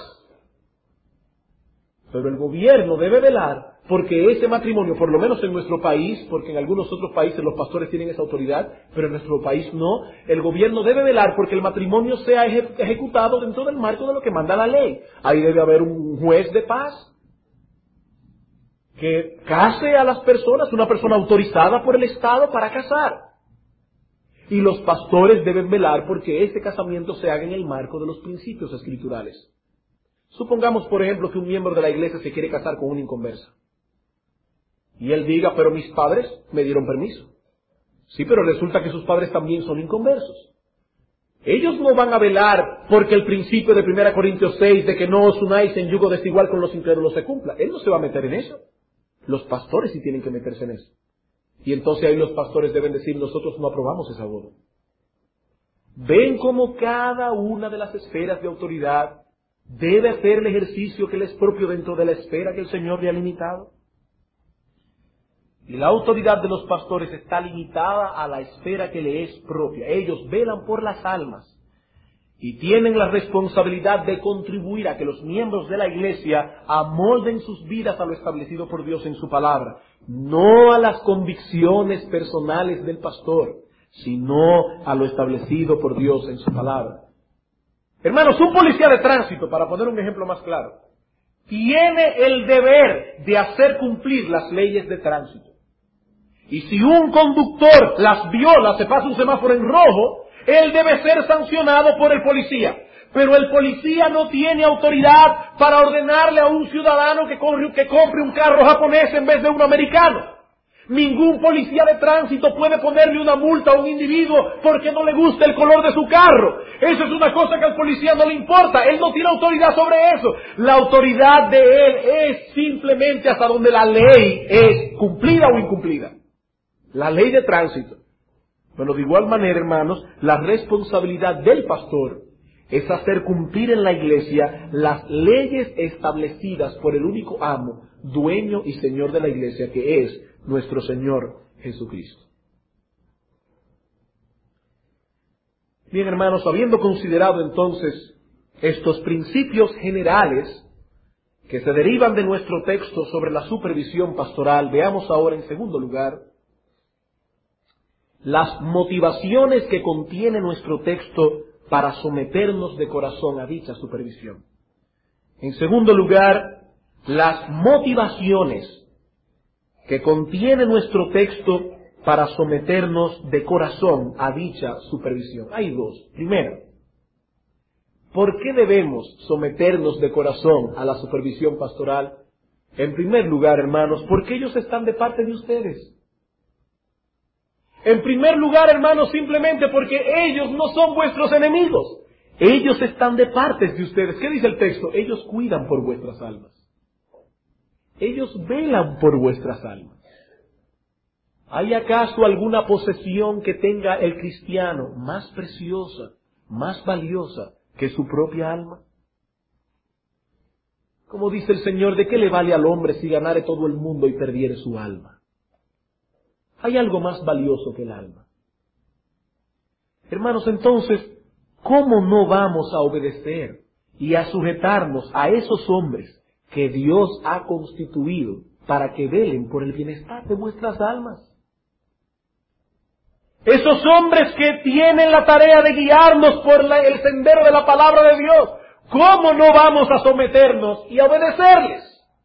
Pero el gobierno debe velar porque ese matrimonio, por lo menos en nuestro país, porque en algunos otros países los pastores tienen esa autoridad, pero en nuestro país no, el gobierno debe velar porque el matrimonio sea eje- ejecutado dentro del marco de lo que manda la ley. Ahí debe haber un juez de paz que case a las personas, una persona autorizada por el Estado para casar. Y los pastores deben velar porque este casamiento se haga en el marco de los principios escriturales. Supongamos, por ejemplo, que un miembro de la iglesia se quiere casar con una inconversa. Y él diga, pero mis padres me dieron permiso. Sí, pero resulta que sus padres también son inconversos. Ellos no van a velar porque el principio de primera Corintios seis de que no os unáis en yugo desigual con los incrédulos se cumpla. Él no se va a meter en eso. Los pastores sí tienen que meterse en eso. Y entonces ahí los pastores deben decir, nosotros no aprobamos esa boda. Ven cómo cada una de las esferas de autoridad debe hacer el ejercicio que le es propio dentro de la esfera que el Señor le ha limitado. Y la autoridad de los pastores está limitada a la esfera que le es propia. Ellos velan por las almas y tienen la responsabilidad de contribuir a que los miembros de la iglesia amolden sus vidas a lo establecido por Dios en su palabra, no a las convicciones personales del pastor, sino a lo establecido por Dios en su palabra. Hermanos, un policía de tránsito, para poner un ejemplo más claro, tiene el deber de hacer cumplir las leyes de tránsito. Y si un conductor las viola, se pasa un semáforo en rojo, él debe ser sancionado por el policía. Pero el policía no tiene autoridad para ordenarle a un ciudadano que compre, que compre un carro japonés en vez de un americano. Ningún policía de tránsito puede ponerle una multa a un individuo porque no le gusta el color de su carro. Eso es una cosa que al policía no le importa. Él no tiene autoridad sobre eso. La autoridad de él es simplemente hasta donde la ley es cumplida o incumplida. La ley de tránsito. Pero de igual manera, hermanos, la responsabilidad del pastor es hacer cumplir en la iglesia las leyes establecidas por el único amo, dueño y señor de la iglesia, que es nuestro Señor Jesucristo. Bien, hermanos, habiendo considerado entonces estos principios generales que se derivan de nuestro texto sobre la supervisión pastoral, veamos ahora en segundo lugar las motivaciones que contiene nuestro texto para someternos de corazón a dicha supervisión. En segundo lugar, las motivaciones que contiene nuestro texto para someternos de corazón a dicha supervisión. Hay dos. Primero, ¿por qué debemos someternos de corazón a la supervisión pastoral? En primer lugar, hermanos, porque ellos están de parte de ustedes. En primer lugar, hermanos, simplemente porque ellos no son vuestros enemigos. Ellos están de parte de ustedes. ¿Qué dice el texto? Ellos cuidan por vuestras almas. Ellos velan por vuestras almas. ¿Hay acaso alguna posesión que tenga el cristiano más preciosa, más valiosa que su propia alma? Como dice el Señor, ¿de qué le vale al hombre si ganare todo el mundo y perdiere su alma? Hay algo más valioso que el alma. Hermanos, entonces, ¿cómo no vamos a obedecer y a sujetarnos a esos hombres que Dios ha constituido para que velen por el bienestar de vuestras almas? Esos hombres que tienen la tarea de guiarnos por la, el sendero de la palabra de Dios, ¿cómo no vamos a someternos y a obedecerles?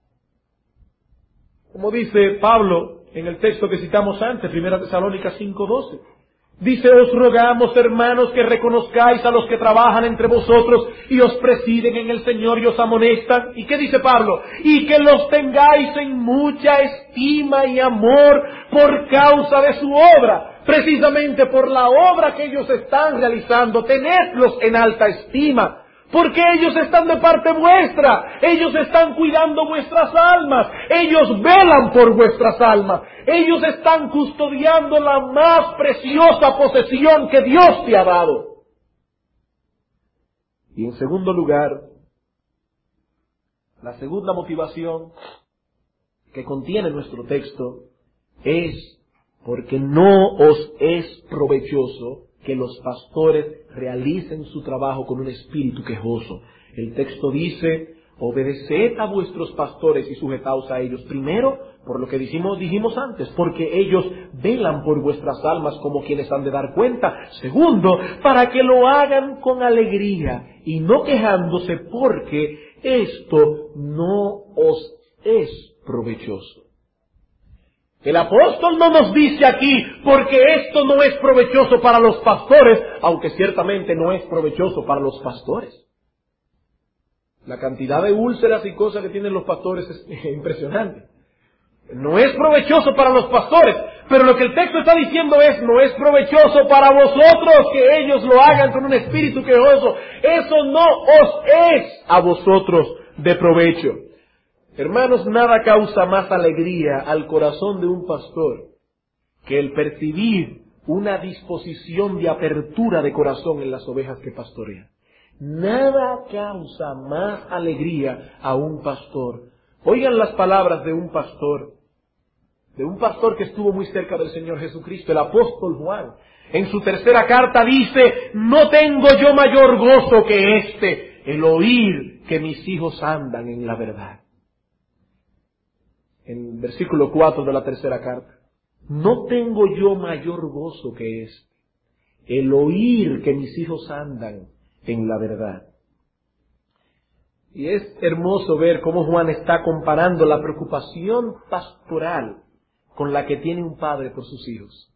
Como dice Pablo en el texto que citamos antes, Primera Tesalónicas cinco doce. Dice, os rogamos, hermanos, que reconozcáis a los que trabajan entre vosotros y os presiden en el Señor y os amonestan. ¿Y qué dice Pablo? Y que los tengáis en mucha estima y amor por causa de su obra. Precisamente por la obra que ellos están realizando, tenedlos en alta estima. Porque ellos están de parte vuestra, ellos están cuidando vuestras almas, ellos velan por vuestras almas, ellos están custodiando la más preciosa posesión que Dios te ha dado. Y en segundo lugar, la segunda motivación que contiene nuestro texto es porque no os es provechoso que los pastores realicen su trabajo con un espíritu quejoso. El texto dice, obedeced a vuestros pastores y sujetaos a ellos. Primero, por lo que dijimos, dijimos antes, porque ellos velan por vuestras almas como quienes han de dar cuenta. Segundo, para que lo hagan con alegría y no quejándose, porque esto no os es provechoso. El apóstol no nos dice aquí, porque esto no es provechoso para los pastores, aunque ciertamente no es provechoso para los pastores. La cantidad de úlceras y cosas que tienen los pastores es impresionante. No es provechoso para los pastores, pero lo que el texto está diciendo es, no es provechoso para vosotros que ellos lo hagan con un espíritu quejoso. Eso no os es a vosotros de provecho. Hermanos, nada causa más alegría al corazón de un pastor que el percibir una disposición de apertura de corazón en las ovejas que pastorea. Nada causa más alegría a un pastor. Oigan las palabras de un pastor, de un pastor que estuvo muy cerca del Señor Jesucristo, el apóstol Juan. En su tercera carta dice, no tengo yo mayor gozo que este, el oír que mis hijos andan en la verdad. En versículo cuatro de la tercera carta, no tengo yo mayor gozo que este, el oír que mis hijos andan en la verdad. Y es hermoso ver cómo Juan está comparando la preocupación pastoral con la que tiene un padre por sus hijos.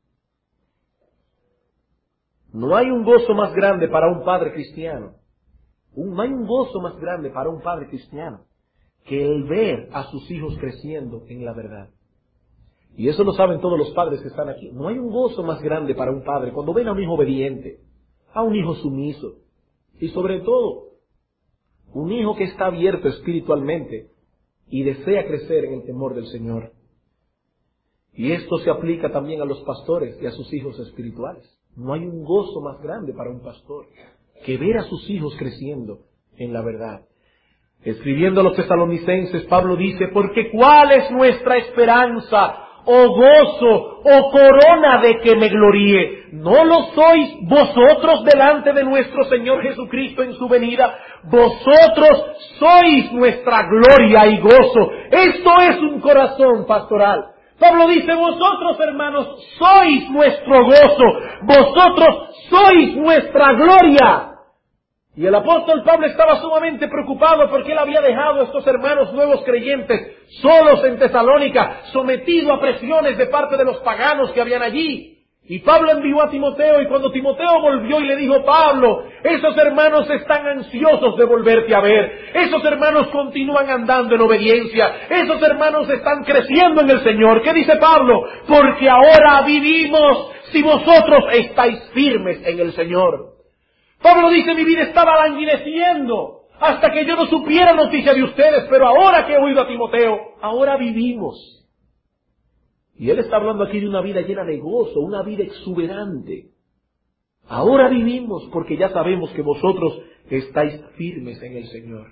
No hay un gozo más grande para un padre cristiano, no hay un gozo más grande para un padre cristiano que el ver a sus hijos creciendo en la verdad. Y eso lo saben todos los padres que están aquí. No hay un gozo más grande para un padre cuando ven a un hijo obediente, a un hijo sumiso, y sobre todo, un hijo que está abierto espiritualmente y desea crecer en el temor del Señor. Y esto se aplica también a los pastores y a sus hijos espirituales. No hay un gozo más grande para un pastor que ver a sus hijos creciendo en la verdad. Escribiendo a los tesalonicenses, Pablo dice, porque ¿cuál es nuestra esperanza, o gozo, o corona de que me gloríe? ¿No lo sois vosotros delante de nuestro Señor Jesucristo en su venida? Vosotros sois nuestra gloria y gozo. Esto es un corazón pastoral. Pablo dice, vosotros hermanos sois nuestro gozo, vosotros sois nuestra gloria. Y el apóstol Pablo estaba sumamente preocupado porque él había dejado a estos hermanos nuevos creyentes solos en Tesalónica, sometido a presiones de parte de los paganos que habían allí. Y Pablo envió a Timoteo, y cuando Timoteo volvió y le dijo, Pablo, esos hermanos están ansiosos de volverte a ver, esos hermanos continúan andando en obediencia, esos hermanos están creciendo en el Señor. ¿Qué dice Pablo? Porque ahora vivimos si vosotros estáis firmes en el Señor. Pablo dice, mi vida estaba languideciendo hasta que yo no supiera noticia de ustedes, pero ahora que he oído a Timoteo, ahora vivimos. Y él está hablando aquí de una vida llena de gozo, una vida exuberante. Ahora vivimos porque ya sabemos que vosotros estáis firmes en el Señor.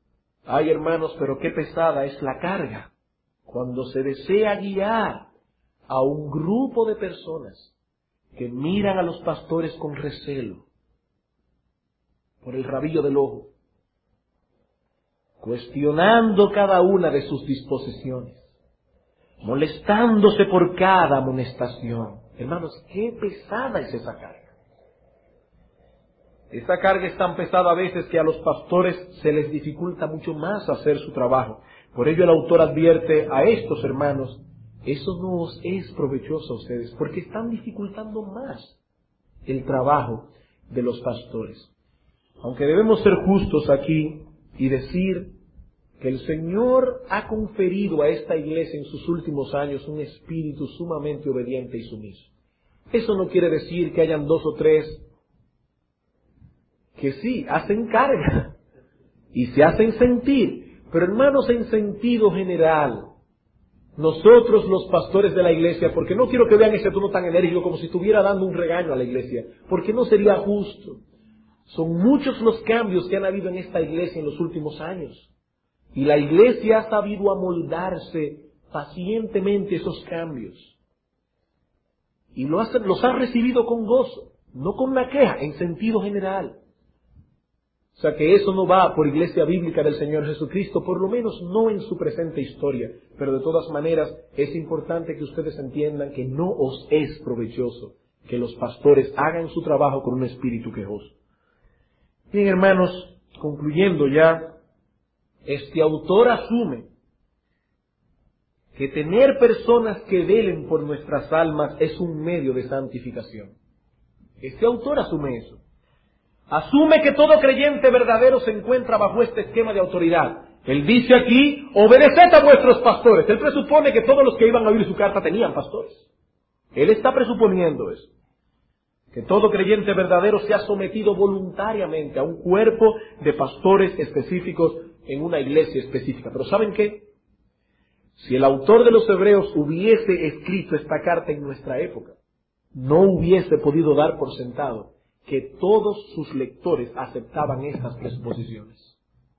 Ay, hermanos, pero qué pesada es la carga cuando se desea guiar a un grupo de personas que miran a los pastores con recelo, por el rabillo del ojo, cuestionando cada una de sus disposiciones, molestándose por cada amonestación. Hermanos, qué pesada es esa carga. Esa carga es tan pesada a veces que a los pastores se les dificulta mucho más hacer su trabajo. Por ello el autor advierte a estos hermanos, eso no os es provechoso a ustedes, porque están dificultando más el trabajo de los pastores. Aunque debemos ser justos aquí y decir que el Señor ha conferido a esta iglesia en sus últimos años un espíritu sumamente obediente y sumiso. Eso no quiere decir que hayan dos o tres que sí, hacen carga y se hacen sentir, pero hermanos, en sentido general, nosotros los pastores de la iglesia, porque no quiero que vean ese tono tan enérgico como si estuviera dando un regaño a la iglesia, porque no sería justo. Son muchos los cambios que han habido en esta iglesia en los últimos años, y la iglesia ha sabido amoldarse pacientemente esos cambios, y lo ha, los ha recibido con gozo, no con una queja, en sentido general. O sea que eso no va por iglesia bíblica del Señor Jesucristo, por lo menos no en su presente historia. Pero de todas maneras es importante que ustedes entiendan que no os es provechoso que los pastores hagan su trabajo con un espíritu quejoso. Bien, hermanos, concluyendo ya, este autor asume que tener personas que velen por nuestras almas es un medio de santificación. Este autor asume eso. Asume que todo creyente verdadero se encuentra bajo este esquema de autoridad. Él dice aquí, obedeced a vuestros pastores. Él presupone que todos los que iban a oír su carta tenían pastores. Él está presuponiendo eso. Que todo creyente verdadero se ha sometido voluntariamente a un cuerpo de pastores específicos en una iglesia específica. Pero ¿saben qué? Si el autor de los Hebreos hubiese escrito esta carta en nuestra época, no hubiese podido dar por sentado que todos sus lectores aceptaban estas presuposiciones.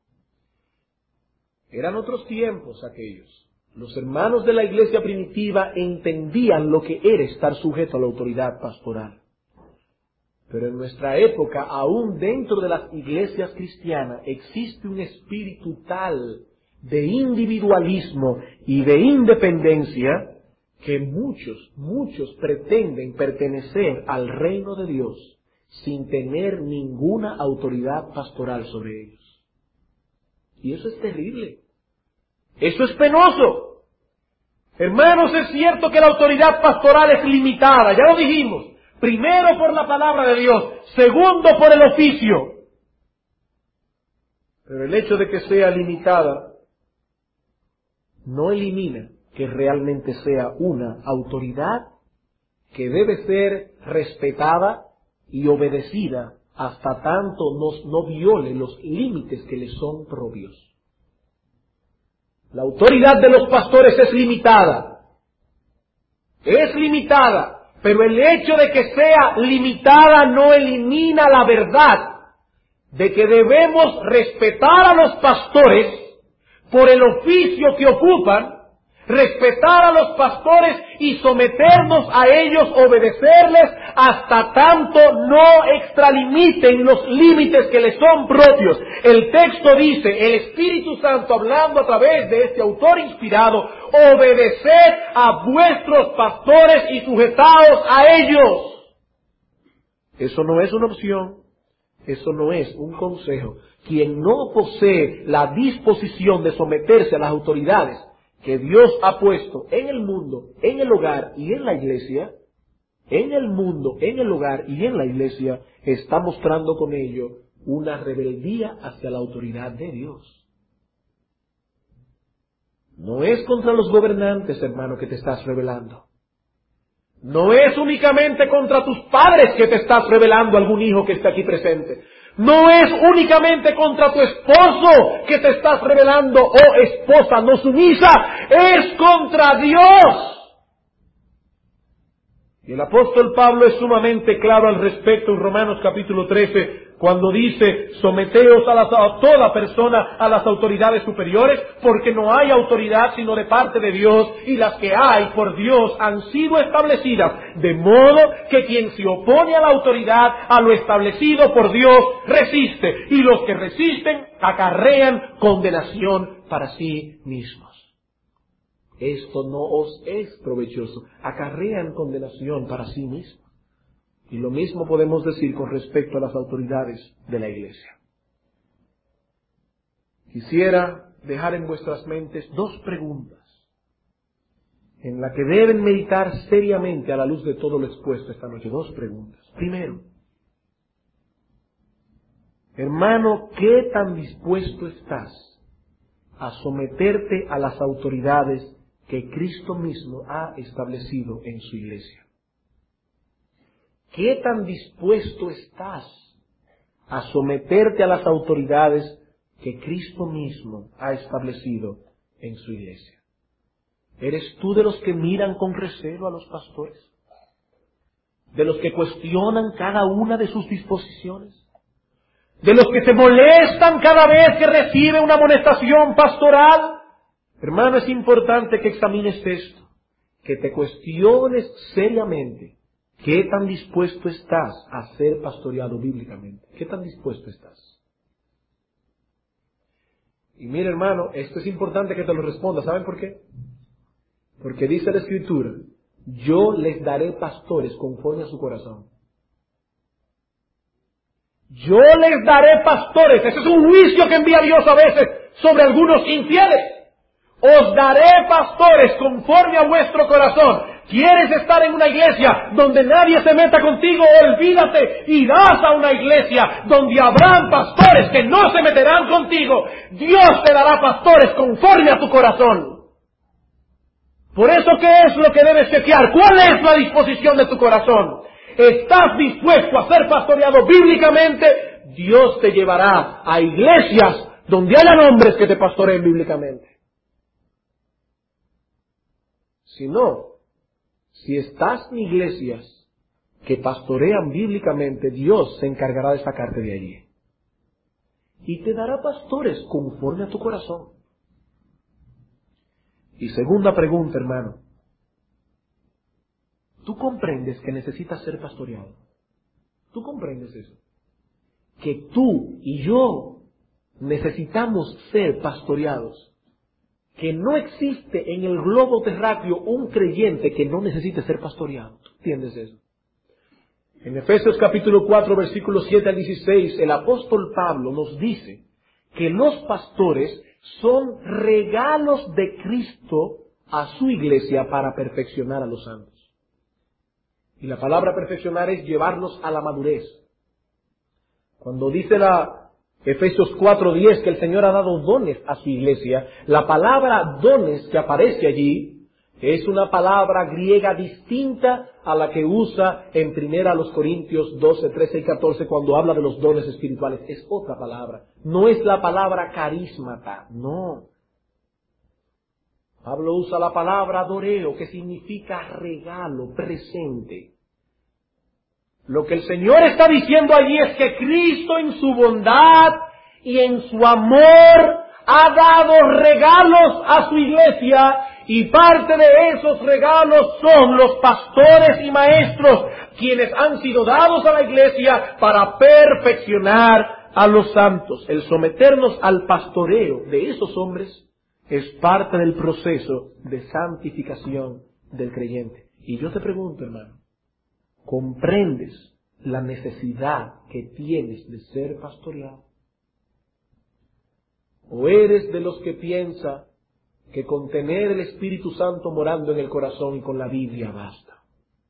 Eran otros tiempos aquellos. Los hermanos de la iglesia primitiva entendían lo que era estar sujeto a la autoridad pastoral. Pero en nuestra época, aún dentro de las iglesias cristianas, existe un espíritu tal de individualismo y de independencia que muchos, muchos pretenden pertenecer al reino de Dios sin tener ninguna autoridad pastoral sobre ellos. Y eso es terrible. Eso es penoso. Hermanos, es cierto que la autoridad pastoral es limitada, ya lo dijimos. Primero por la palabra de Dios, segundo por el oficio. Pero el hecho de que sea limitada no elimina que realmente sea una autoridad que debe ser respetada y obedecida hasta tanto nos, no viole los límites que le son propios. La autoridad de los pastores es limitada, es limitada, pero el hecho de que sea limitada no elimina la verdad de que debemos respetar a los pastores por el oficio que ocupan, respetar a los pastores y someternos a ellos, obedecerles hasta tanto no extralimiten los límites que les son propios. El texto dice, el Espíritu Santo hablando a través de este autor inspirado, obedeced a vuestros pastores y sujetaos a ellos. Eso no es una opción, eso no es un consejo. Quien no posee la disposición de someterse a las autoridades que Dios ha puesto en el mundo, en el hogar y en la iglesia, en el mundo, en el hogar y en la iglesia, está mostrando con ello una rebeldía hacia la autoridad de Dios. No es contra los gobernantes, hermano, que te estás rebelando. No es únicamente contra tus padres que te estás rebelando, algún hijo que está aquí presente. No es únicamente contra tu esposo que te estás rebelando, oh esposa no sumisa, es contra Dios. Y el apóstol Pablo es sumamente claro al respecto en Romanos capítulo trece, cuando dice someteos a, las, a toda persona a las autoridades superiores, porque no hay autoridad sino de parte de Dios, y las que hay por Dios han sido establecidas, de modo que quien se opone a la autoridad, a lo establecido por Dios, resiste, y los que resisten acarrean condenación para sí mismos. Esto no os es provechoso, acarrean condenación para sí mismos. Y lo mismo podemos decir con respecto a las autoridades de la Iglesia. Quisiera dejar en vuestras mentes dos preguntas en las que deben meditar seriamente a la luz de todo lo expuesto esta noche. Dos preguntas. Primero, hermano, ¿qué tan dispuesto estás a someterte a las autoridades que Cristo mismo ha establecido en su Iglesia? ¿Qué tan dispuesto estás a someterte a las autoridades que Cristo mismo ha establecido en su Iglesia? ¿Eres tú de los que miran con recelo a los pastores? ¿De los que cuestionan cada una de sus disposiciones? ¿De los que se molestan cada vez que recibe una amonestación pastoral? Hermano, es importante que examines esto, que te cuestiones seriamente. ¿Qué tan dispuesto estás a ser pastoreado bíblicamente? ¿Qué tan dispuesto estás? Y mira, hermano, esto es importante que te lo responda. ¿Saben por qué? Porque dice la Escritura, yo les daré pastores conforme a su corazón. Yo les daré pastores. Ese es un juicio que envía Dios a veces sobre algunos infieles. Os daré pastores conforme a vuestro corazón. ¿Quieres estar en una iglesia donde nadie se meta contigo? Olvídate, irás a una iglesia donde habrán pastores que no se meterán contigo. Dios te dará pastores conforme a tu corazón. Por eso, ¿qué es lo que debes chequear? ¿Cuál es la disposición de tu corazón? ¿Estás dispuesto a ser pastoreado bíblicamente? Dios te llevará a iglesias donde hayan hombres que te pastoreen bíblicamente. Si no, si estás en iglesias que pastorean bíblicamente, Dios se encargará de sacarte de allí. Y te dará pastores conforme a tu corazón. Y segunda pregunta, hermano. ¿Tú comprendes que necesitas ser pastoreado? ¿Tú comprendes eso? Que tú y yo necesitamos ser pastoreados. Que no existe en el globo terráqueo un creyente que no necesite ser pastoreado. ¿Tú entiendes eso? En Efesios capítulo cuatro, versículos siete al dieciséis, el apóstol Pablo nos dice que los pastores son regalos de Cristo a su iglesia para perfeccionar a los santos. Y la palabra perfeccionar es llevarlos a la madurez. Cuando dice la Efesios cuatro diez que el Señor ha dado dones a su iglesia, la palabra dones que aparece allí es una palabra griega distinta a la que usa en primera los Corintios doce, trece y catorce cuando habla de los dones espirituales. Es otra palabra. No es la palabra carísmata, no. Pablo usa la palabra doreo, que significa regalo, presente. Lo que el Señor está diciendo allí es que Cristo en su bondad y en su amor ha dado regalos a su iglesia, y parte de esos regalos son los pastores y maestros, quienes han sido dados a la iglesia para perfeccionar a los santos. El someternos al pastoreo de esos hombres es parte del proceso de santificación del creyente. Y yo te pregunto, hermano, ¿comprendes la necesidad que tienes de ser pastoreado? ¿O eres de los que piensa que con tener el Espíritu Santo morando en el corazón y con la Biblia basta?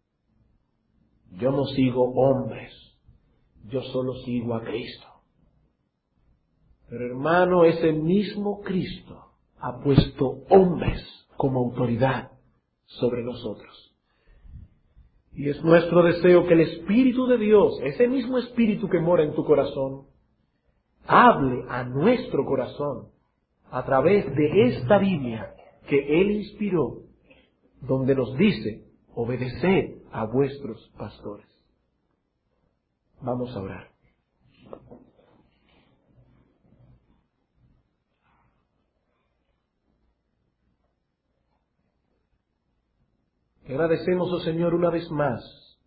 Yo no sigo hombres, yo solo sigo a Cristo. Pero hermano, ese mismo Cristo ha puesto hombres como autoridad sobre nosotros. Y es nuestro deseo que el Espíritu de Dios, ese mismo Espíritu que mora en tu corazón, hable a nuestro corazón a través de esta Biblia que Él inspiró, donde nos dice, obedeced a vuestros pastores. Vamos a orar. Te agradecemos, oh Señor, una vez más,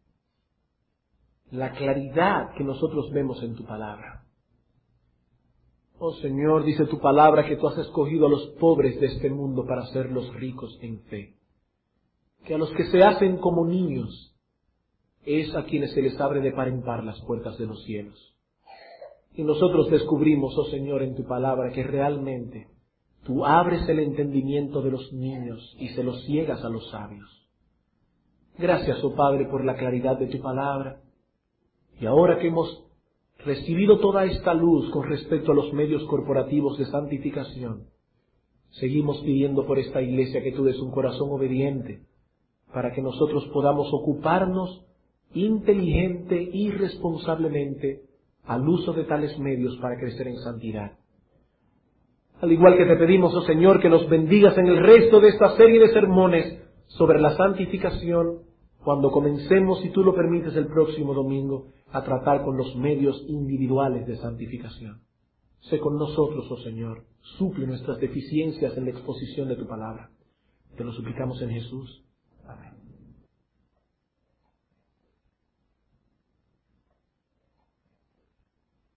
la claridad que nosotros vemos en tu palabra. Oh Señor, dice tu palabra que tú has escogido a los pobres de este mundo para hacerlos ricos en fe. Que a los que se hacen como niños es a quienes se les abre de par en par las puertas de los cielos. Y nosotros descubrimos, oh Señor, en tu palabra que realmente tú abres el entendimiento de los niños y se los ciegas a los sabios. Gracias, oh Padre, por la claridad de tu palabra. Y ahora que hemos recibido toda esta luz con respecto a los medios corporativos de santificación, seguimos pidiendo por esta iglesia que tú des un corazón obediente para que nosotros podamos ocuparnos inteligente y responsablemente al uso de tales medios para crecer en santidad. Al igual que te pedimos, oh Señor, que nos bendigas en el resto de esta serie de sermones sobre la santificación, cuando comencemos, si tú lo permites, el próximo domingo, a tratar con los medios individuales de santificación. Sé con nosotros, oh Señor, suple nuestras deficiencias en la exposición de tu palabra. Te lo suplicamos en Jesús.